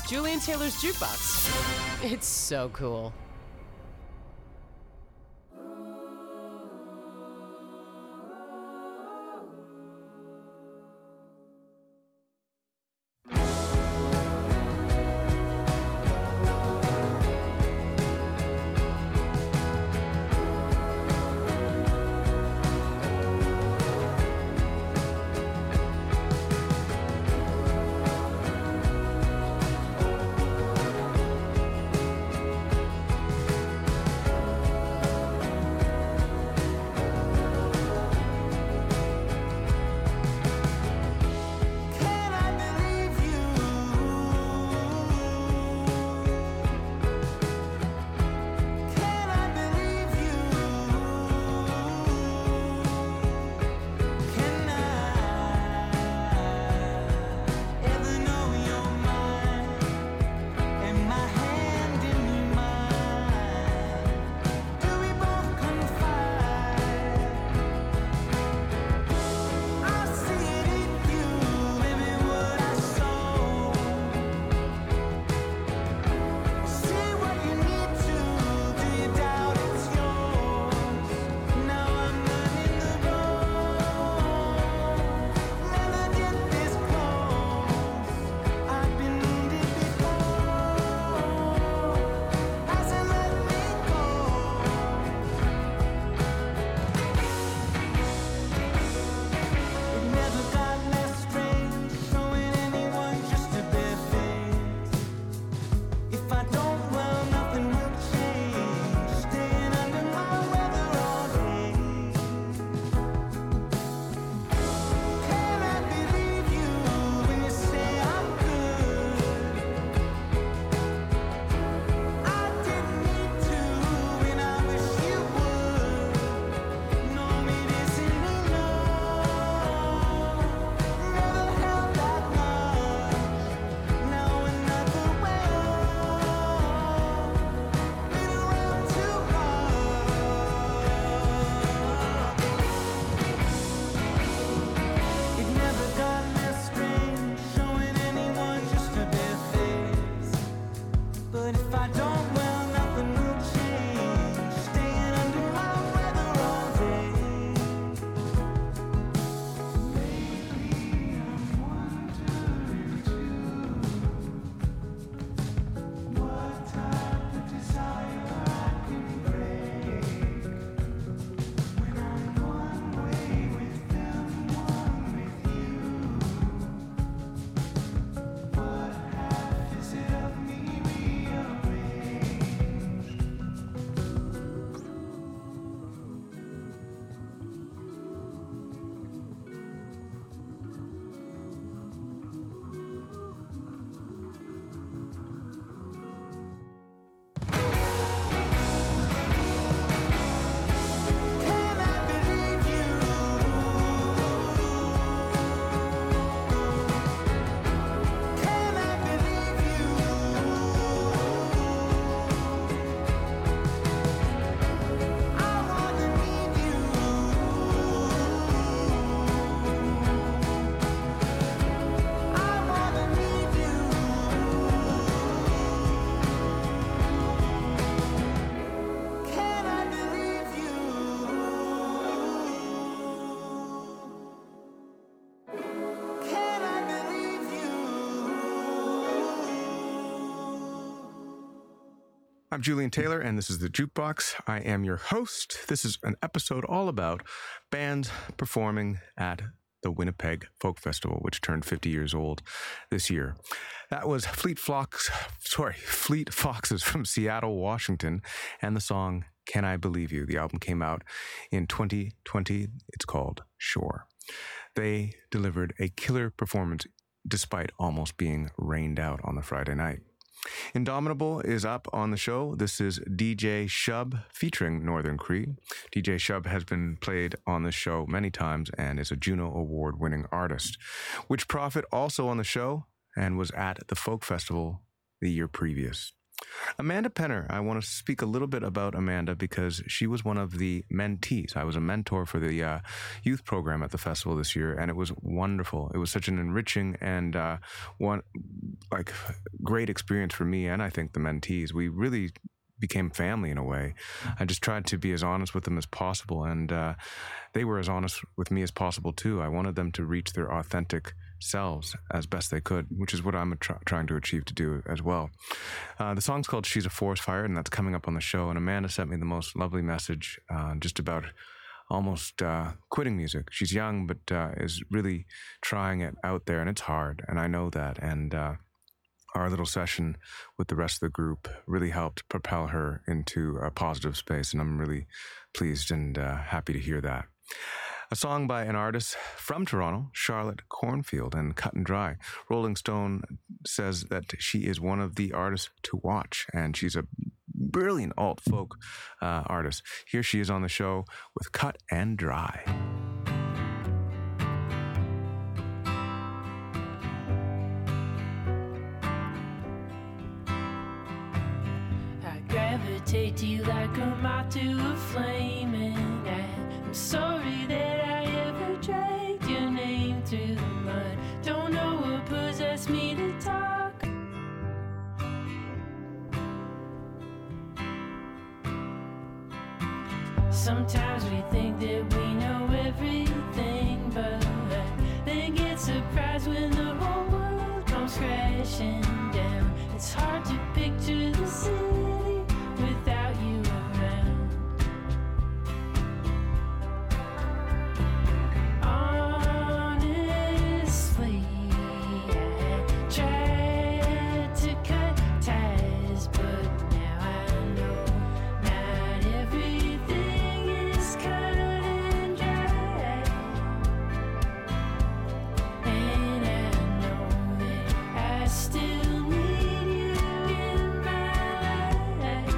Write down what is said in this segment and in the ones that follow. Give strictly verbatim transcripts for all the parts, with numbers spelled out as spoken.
Julian Taylor's Jukebox. It's so cool. I'm Julian Taylor, and this is The Jukebox. I am your host. This is an episode all about bands performing at the Winnipeg Folk Festival, which turned fifty years old this year. That was Fleet Fox, sorry, Fleet Foxes from Seattle, Washington, and the song Can I Believe You? The album came out in twenty twenty. It's called Shore. They delivered a killer performance despite almost being rained out on the Friday night. Indomitable is up on the show. This is D J Shub featuring Northern Cree. D J Shub has been played on the show many times and is a Juno Award-winning artist. Witch Prophet also on the show and was at the Folk Festival the year previous. Amanda Penner. I want to speak a little bit about Amanda because she was one of the mentees. I was a mentor for the uh, youth program at the festival this year, and it was wonderful. It was such an enriching and uh, one like great experience for me, and I think the mentees. We really became family in a way. I just tried to be as honest with them as possible, and uh, they were as honest with me as possible too. I wanted them to reach their authentic selves as best they could, which is what I'm tr- trying to achieve to do as well. Uh, the song's called She's a Forest Fire, and that's coming up on the show. And Amanda sent me the most lovely message uh, just about almost uh, quitting music. She's young, but uh, is really trying it out there, and it's hard, and I know that. And uh, our little session with the rest of the group really helped propel her into a positive space, and I'm really pleased and uh, happy to hear that. A song by an artist from Toronto, Charlotte Cornfield, and Cut and Dry. Rolling Stone says that she is one of the artists to watch, and she's a brilliant alt folk uh, artist. Here she is on the show with Cut and Dry. I gravitate to you like a moth to a flame, and I'm sorry that I ever dragged your name through the mud. Don't know what possessed me to talk. Sometimes we think that we know everything, but then get surprised when the whole world comes crashing down. It's hard to picture the city without you around. Honestly, I tried to cut ties, but now I know not everything is cut and dry. And I know that I still need you in my life.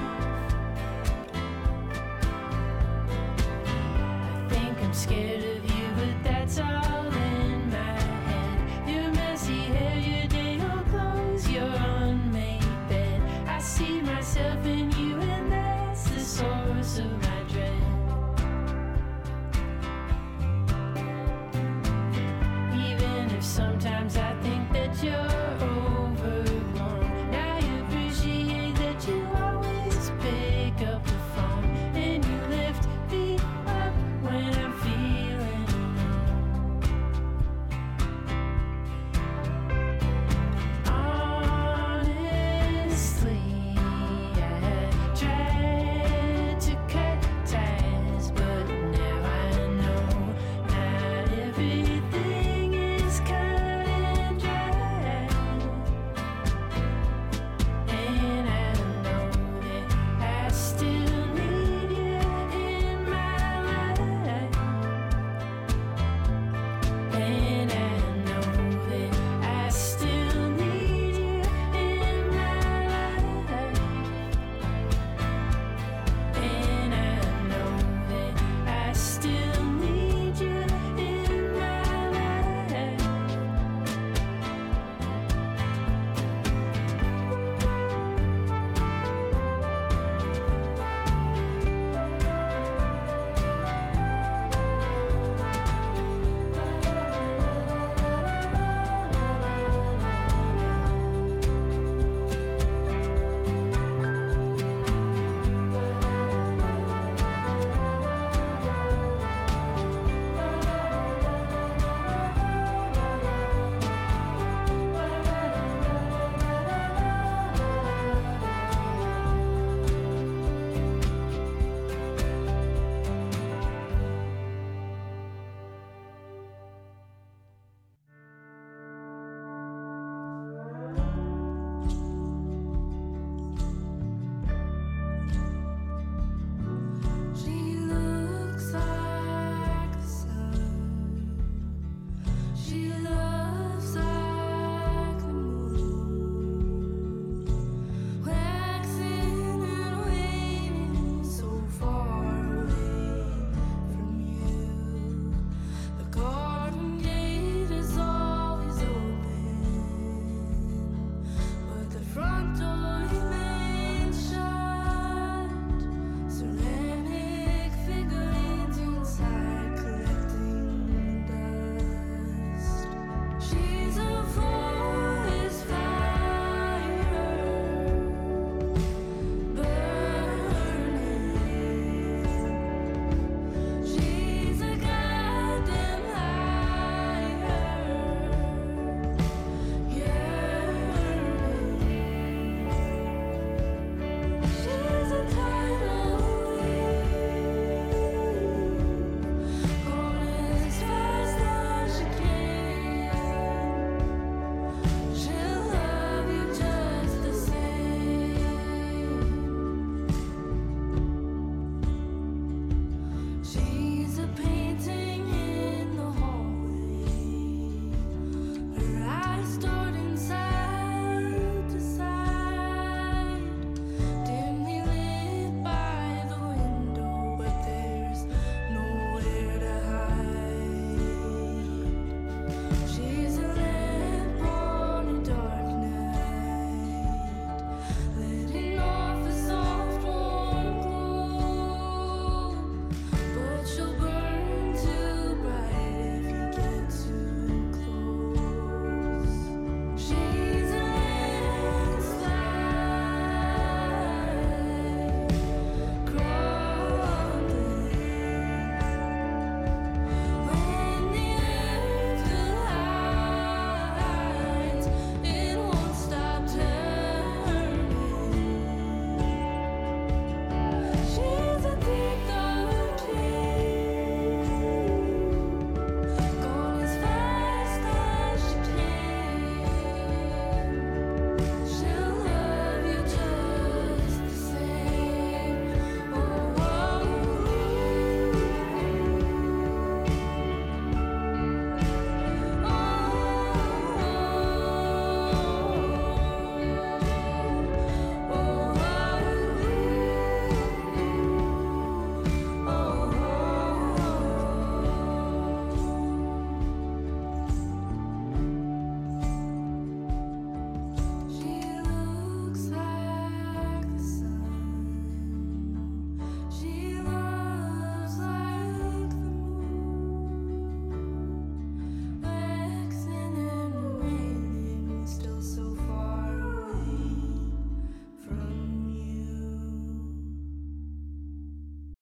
I think I'm scared of you, but that's all in my head. Your messy hair, your day-old clothes, your unmade bed. I see myself in you, and that's the source of my dread. Even if sometimes I think that you're overblown, I appreciate that you always pick up the phone and you lift me up when I'm feeling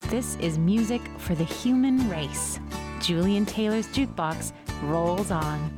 This is music for the human race. Julian Taylor's Jukebox rolls on.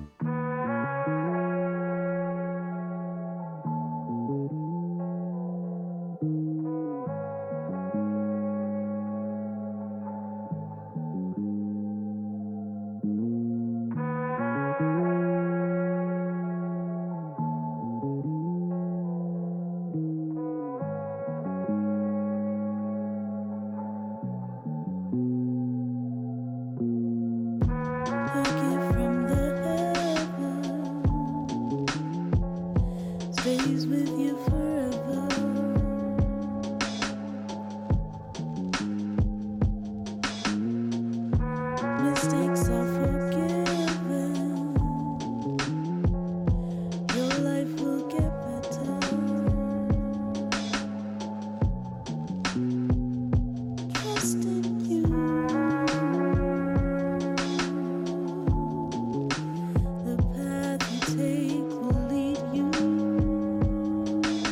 The path you take will lead you.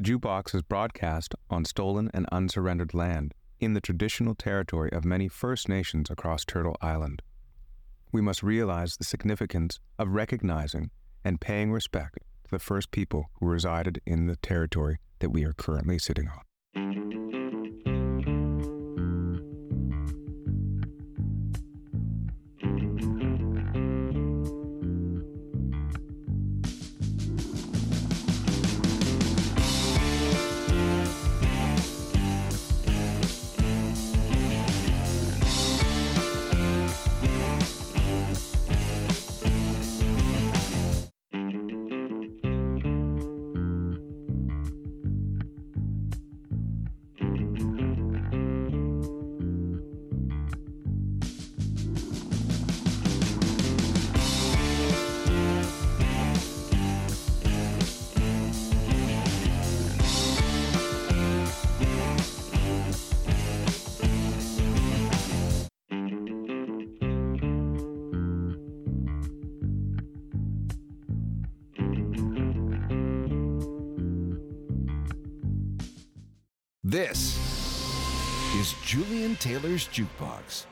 Jukebox is broadcast on stolen and unsurrendered land in the traditional territory of many First Nations across Turtle Island. We must realize the significance of recognizing and paying respect to the first people who resided in the territory that we are currently sitting on. This is Julian Taylor's Jukebox.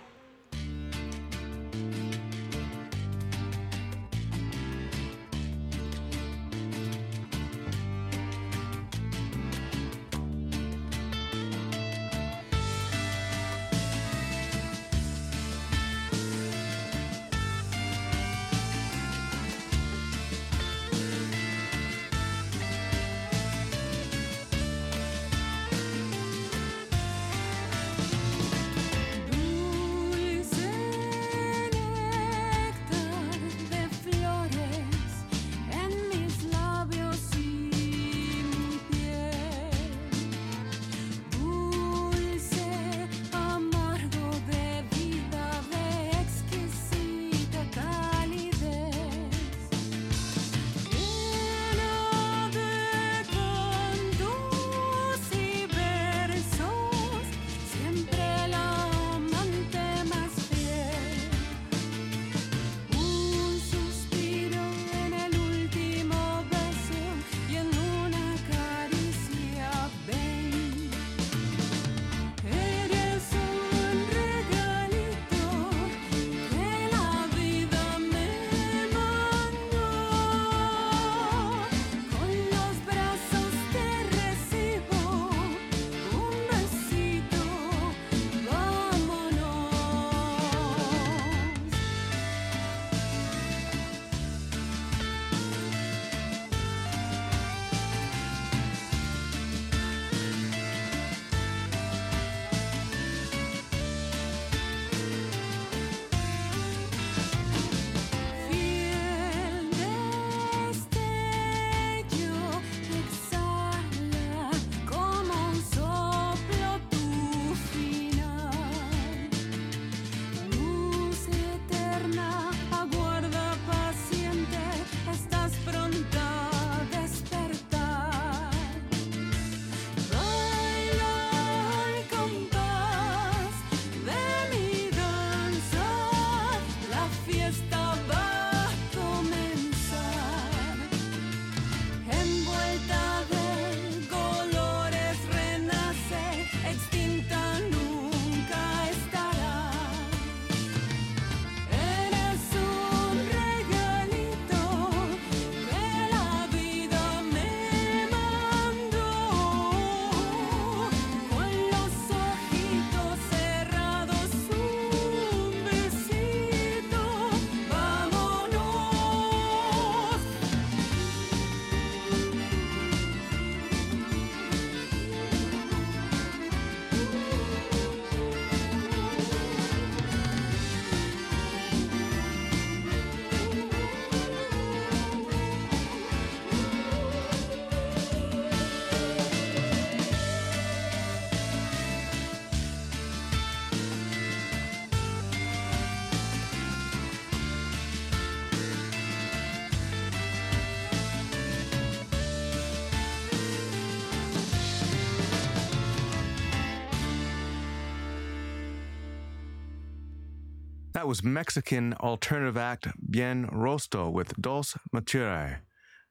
That was Mexican alternative act Bien Rostro with Dos Mature.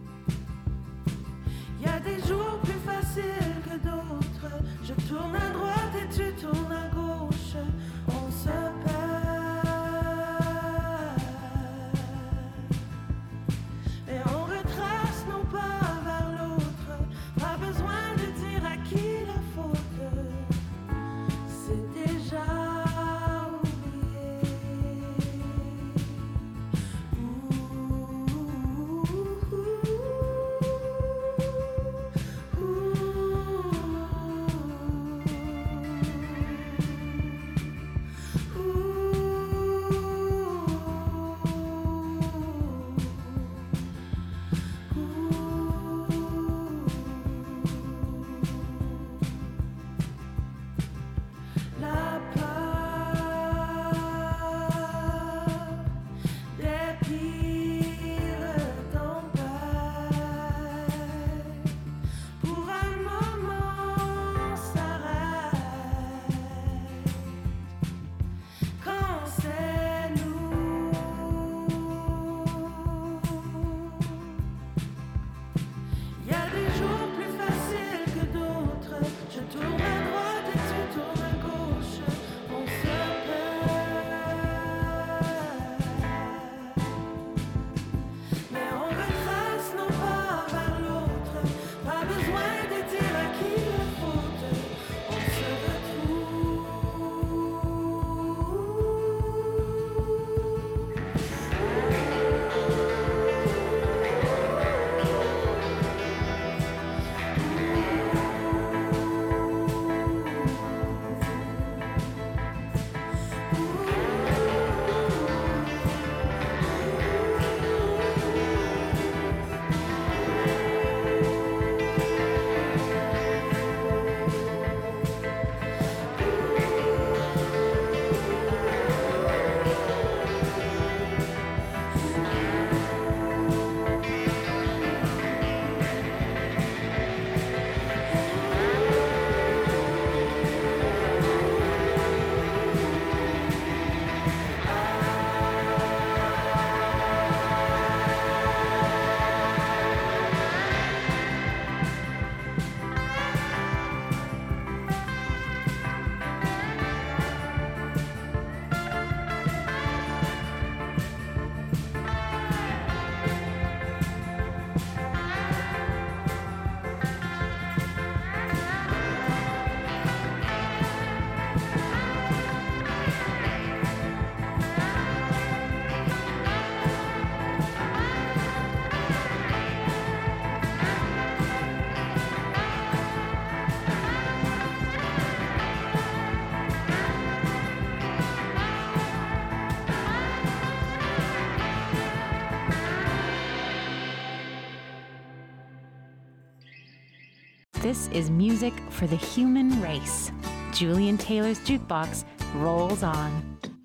This is music for the human race. Julian Taylor's Jukebox rolls on.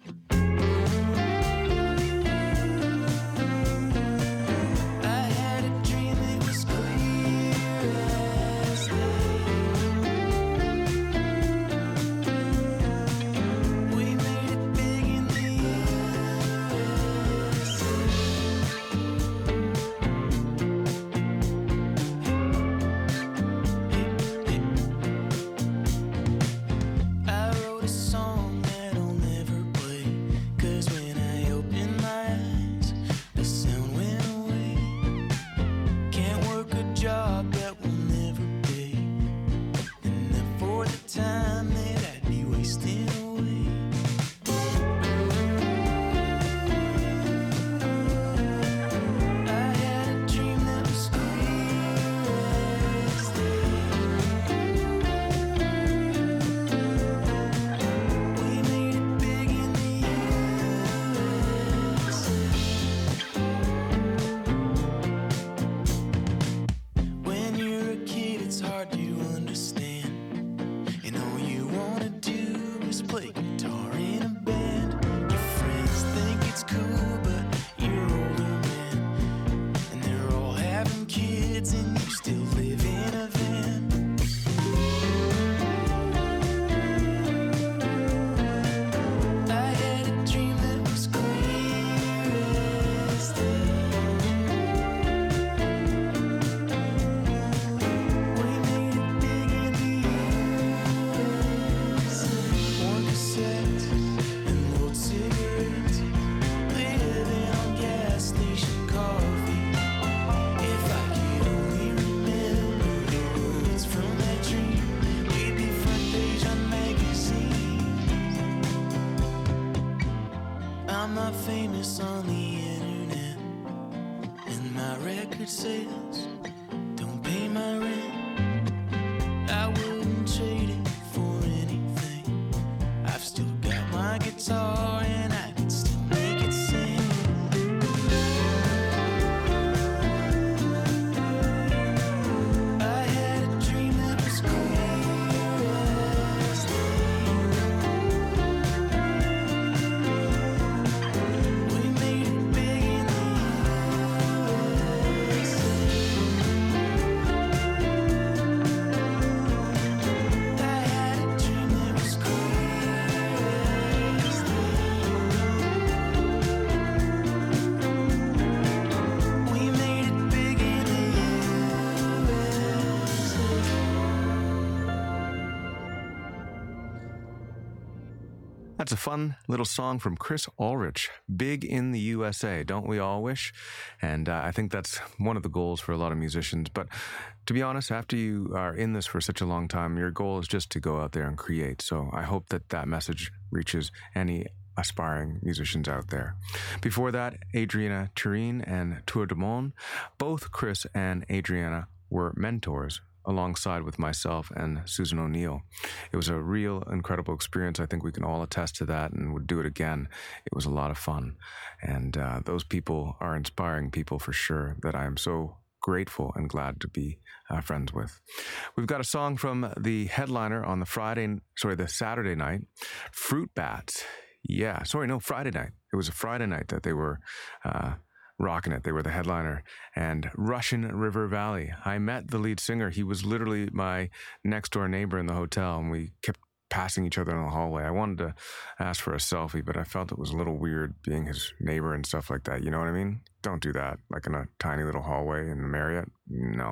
That's a fun little song from Chris Ulrich, Big in the U S A, don't we all wish? And uh, I think that's one of the goals for a lot of musicians. But to be honest, after you are in this for such a long time, your goal is just to go out there and create. So I hope that that message reaches any aspiring musicians out there. Before that, Adriana Turin and Tour de Monde. Both Chris and Adriana were mentors alongside with myself and Susan O'Neill. It was a real incredible experience. I think we can all attest to that and would do it again. It was a lot of fun. And uh, those people are inspiring people for sure that I am so grateful and glad to be uh, friends with. We've got a song from the headliner on the Friday, sorry, the Saturday night, Fruit Bats. Yeah, sorry, no, Friday night. It was a Friday night that they were uh, rocking it. They were the headliner. And Russian River Valley. I met the lead singer. He was literally my next door neighbor in the hotel, and we kept passing each other in the hallway. I wanted to ask for a selfie, but I felt it was a little weird being his neighbor and stuff like that. You know what I mean? Don't do that. Like in a tiny little hallway in the Marriott. No.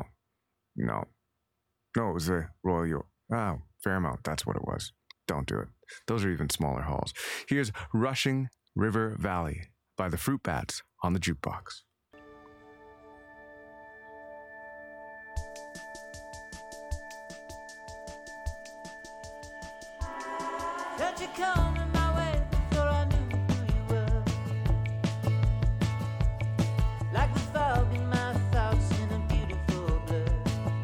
No. No, it was the Royal, oh, Fairmount. That's what it was. Don't do it. Those are even smaller halls. Here's Rushing River Valley by the Fruit Bats on the Jukebox. Don't you come in my way before I knew who you were. Like the fog in my thoughts in a beautiful blur.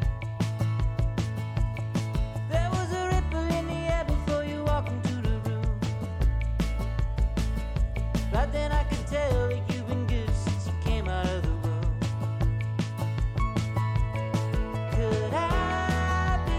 There was a ripple in the air before you walked into the room. Right then I could tell that you've been good since you came out of the womb. Could I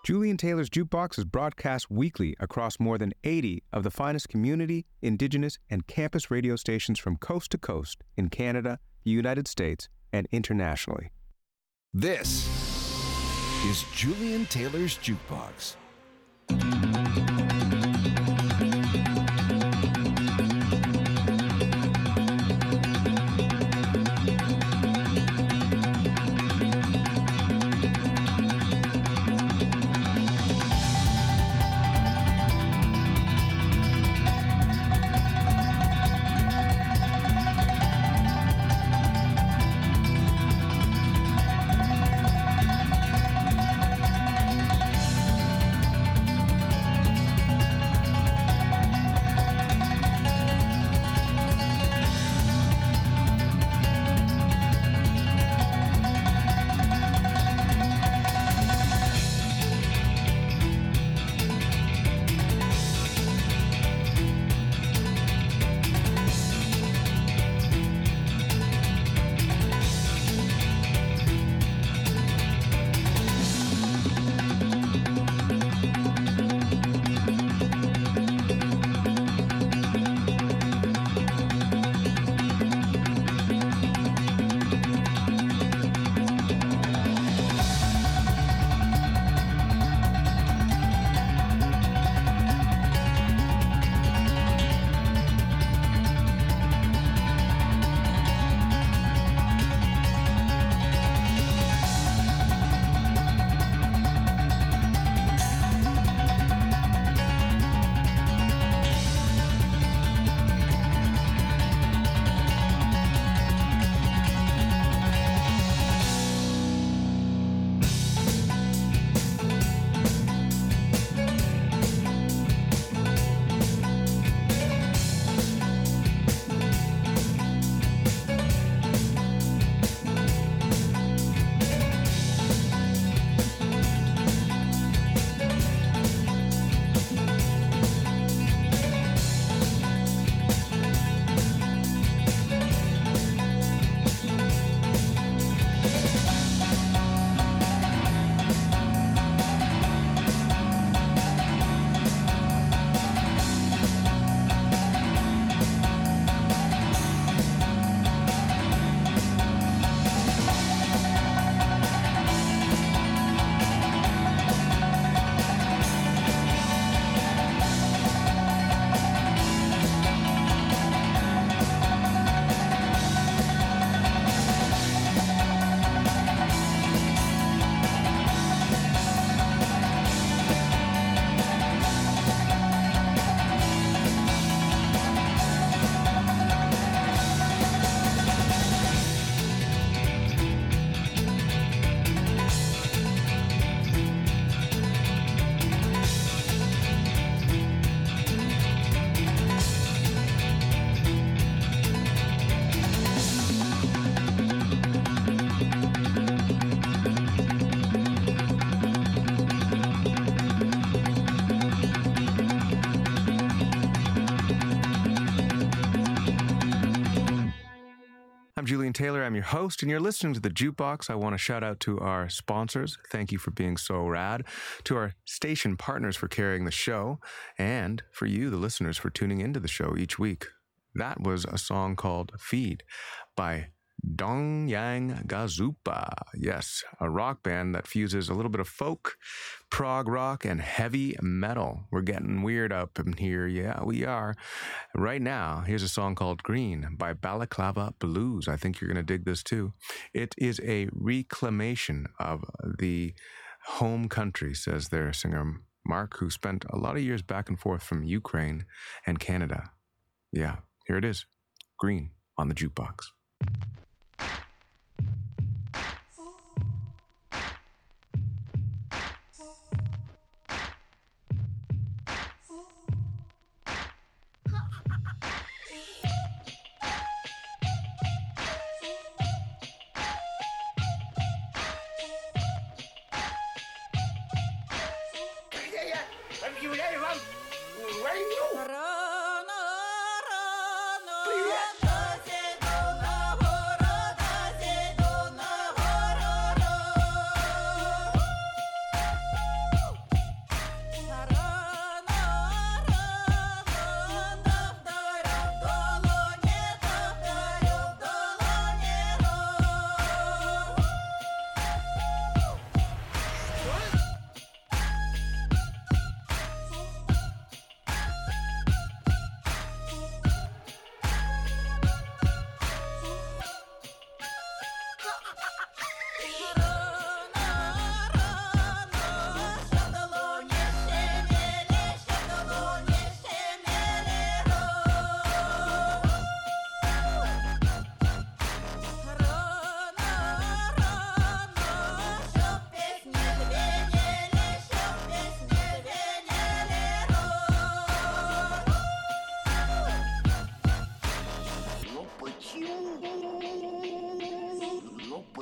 Julian Taylor's Jukebox is broadcast weekly across more than eighty of the finest community, indigenous, and campus radio stations from coast to coast in Canada, the United States, and internationally. This is Julian Taylor's Jukebox. I'm Julian Taylor. I'm your host, and you're listening to The Jukebox. I want to shout out to our sponsors. Thank you for being so rad. To our station partners for carrying the show, and for you, the listeners, for tuning into the show each week. That was a song called Feed by Dong Yang Gazupa. Yes, a rock band that fuses a little bit of folk, prog rock, and heavy metal. We're getting weird up in here. Yeah, we are. Right now, here's a song called Green by Balaclava Blues. I think you're going to dig this too. It is a reclamation of the home country, says their singer Mark, who spent a lot of years back and forth from Ukraine and Canada. Yeah, here it is. Green on the Jukebox.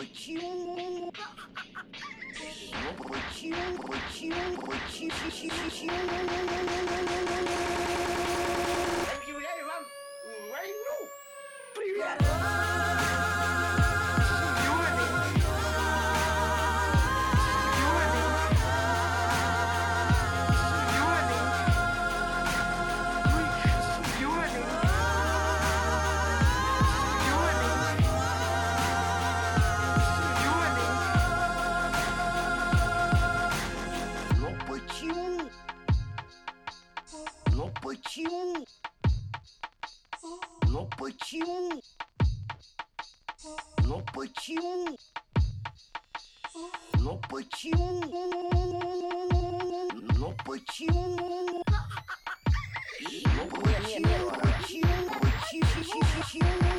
почему? Ну почему, почему, почему, почему? Объявляю вам войну! Привет! Почему? Ну почему? Ну почему? Ну почему? Ну почему? Ну почему? Почему? Почему? Почему?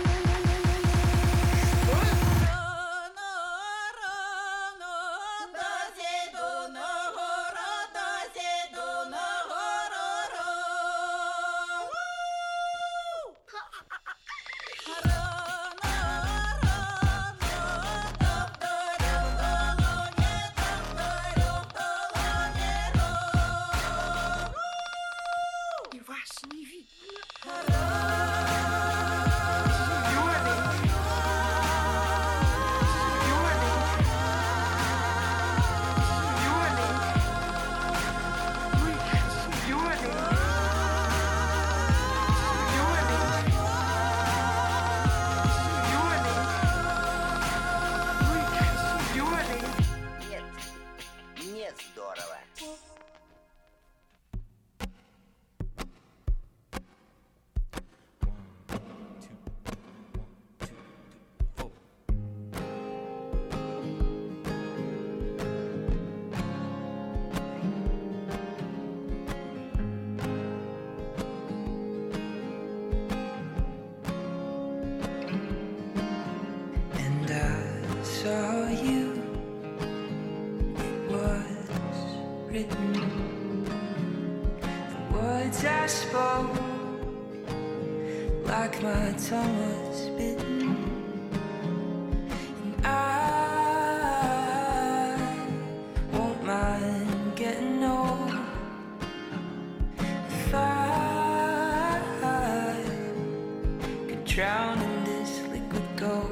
Saw you, it was written. The words I spoke, like my tongue was bitten. And I won't mind getting old if I could drown in this liquid gold.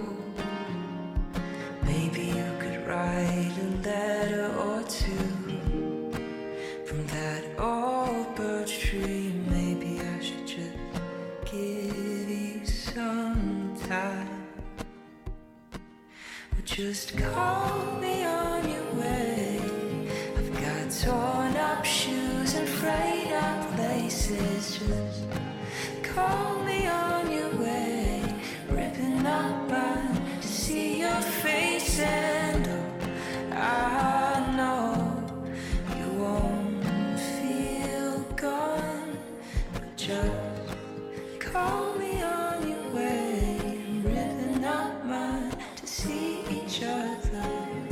Write a letter or two from that old birch tree. Maybe I should just give you some time, or just call me on your way. I've got torn up shoes and frayed up laces. Just call me on your way, ripping up mine to see your face. And I know you won't feel gone, but just call me on your way, ripping up mine to see each other.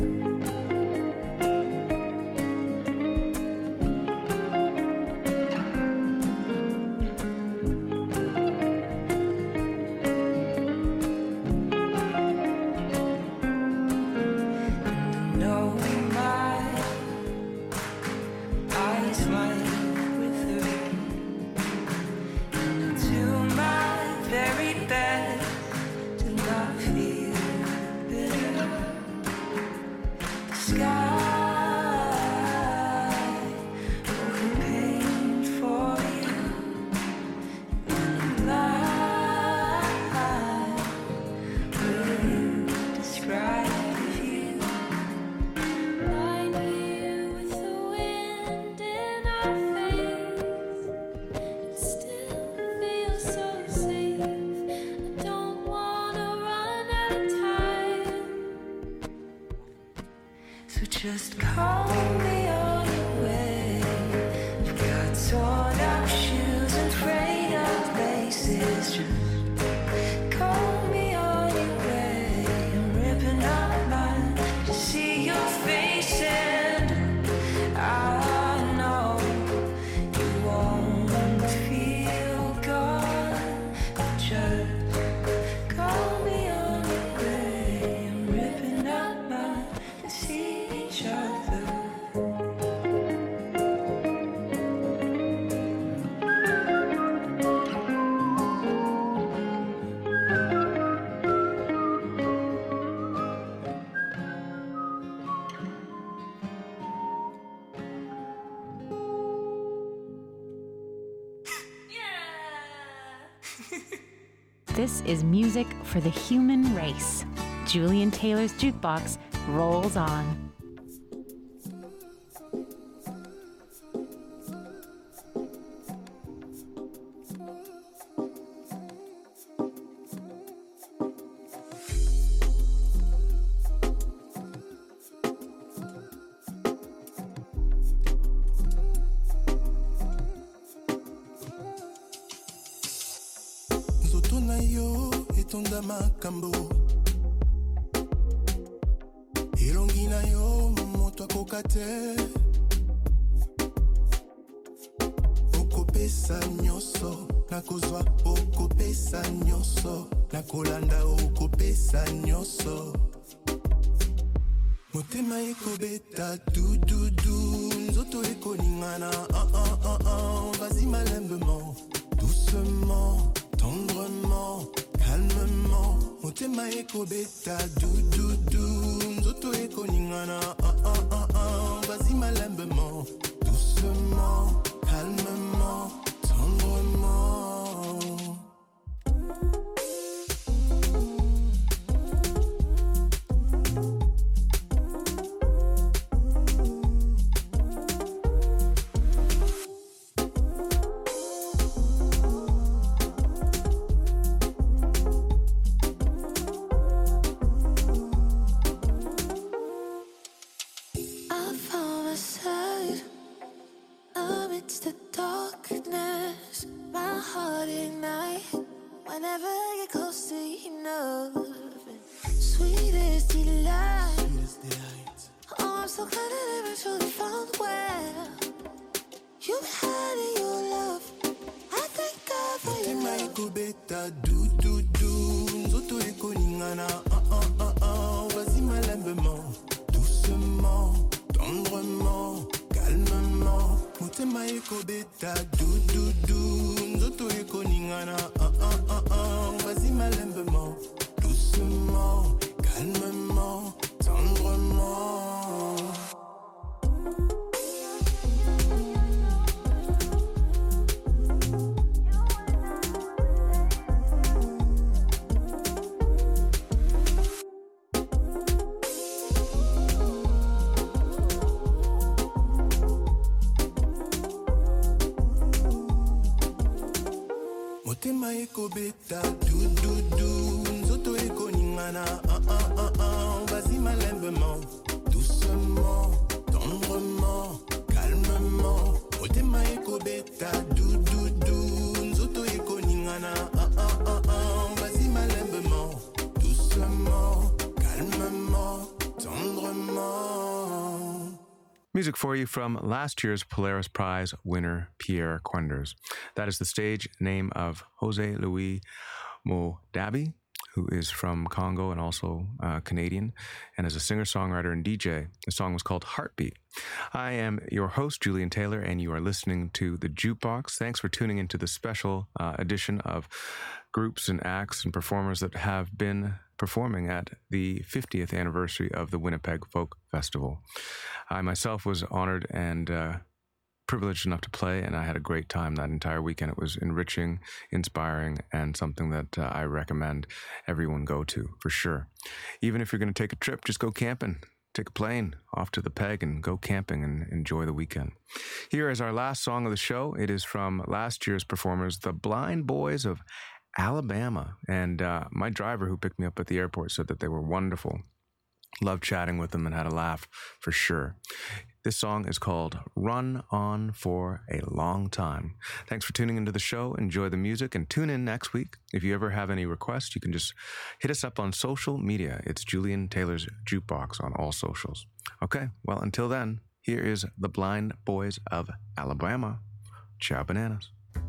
Just call me on your way. I've got torn up shoes and frayed up laces. Just call me on your way. I'm ripping up mine to see your face, and I know you won't feel gone. Just call me on your way. I'm ripping This is music for the human race. Julian Taylor's Jukebox rolls on. Nzoto na yo etonda makambo, elongi na yo moto akoka te, okopesa nyonso nakozwa, okopesa nyonso nakolanda, okopesa nyonso, motema ekobeta dududu, nzoto ekoningana, ah ah ah ah, vas-y malembement, doucement, tendrement, calmement, motema ekobeta dududu, nzoto ekoningana, ah ah ah ah, vas-y malembement, doucement, calmement, tendrement. I found myself amidst the darkness. My heart ignites whenever I get close to you, know. Sweetest delight. Oh, I'm so glad I never truly found where you had in your love. I thank God for your Motema love. ekobeta dududu, nzoto ekoningana, ah ah ah ah, vas-y malembement, doucement, tendrement, calmement, motema ekobeta dududu, nzoto ekoningana, ah ah ah ah, vas-y malembement, doucement, calmement, tendrement. Motema ekobeta dududu, nzoto ekoningana, ah ah ah ah, vas-y malembement, doucement, tendrement, calmement, motema ekobeta dududu, nzoto ekoningana, ah ah ah ah, vas-y malembement, doucement, calmement, tendrement. Music for you from last year's Polaris Prize winner, Pierre Quenders. That is the stage name of Jose Louis Modabi, who is from Congo and also uh, Canadian, and is a singer-songwriter and D J. The song was called Heartbeat. I am your host, Julian Taylor, and you are listening to The Jukebox. Thanks for tuning into the special uh, edition of groups and acts and performers that have been performing at the fiftieth anniversary of the Winnipeg Folk Festival. I myself was honored and uh, privileged enough to play, and I had a great time that entire weekend. It was enriching, inspiring, and something that uh, I recommend everyone go to, for sure. Even if you're going to take a trip, just go camping. Take a plane off to the Peg and go camping and enjoy the weekend. Here is our last song of the show. It is from last year's performers, the Blind Boys of Alabama. And uh, my driver who picked me up at the airport said that they were wonderful. Loved chatting with them and had a laugh for sure. This song is called Run On For A Long Time. Thanks for tuning into the show. Enjoy the music and tune in next week. If you ever have any requests, you can just hit us up on social media. It's Julian Taylor's Jukebox on all socials. Okay, well, until then, here is the Blind Boys of Alabama. Ciao, bananas.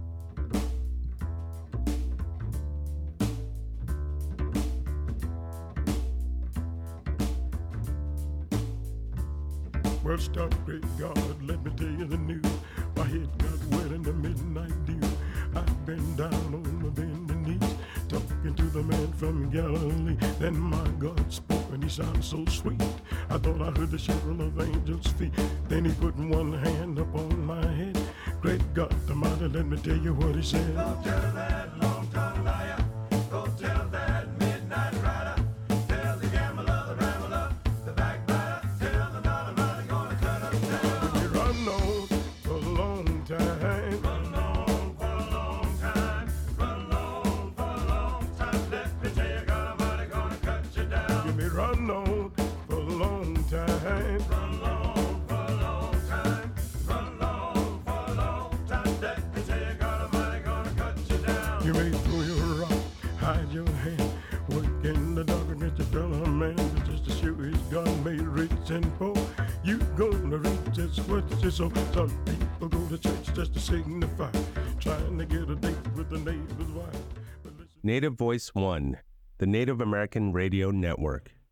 Well, stop, great God, let me tell you the news. My head got wet in the midnight dew. I've been down on my bending knees, talking to the man from Galilee. Then my God spoke and he sounded so sweet. I thought I heard the shuffle of angels' feet. Then he put one hand upon my head. Great God, the mighty, let me tell you what he said. Go tell that long-tongued liar. Go run on for a long time. Run long for a long time. Run long for a long time. That can say you got a money gonna cut you down. You may throw your rock, hide your hand, work in the dark against your fellow man, but just to show his God made rich and poor. You gonna reach just what you sow. Some people go to church just to signify, trying to get a date with the neighbor's wife. Native Voice One, the Native American Radio Network.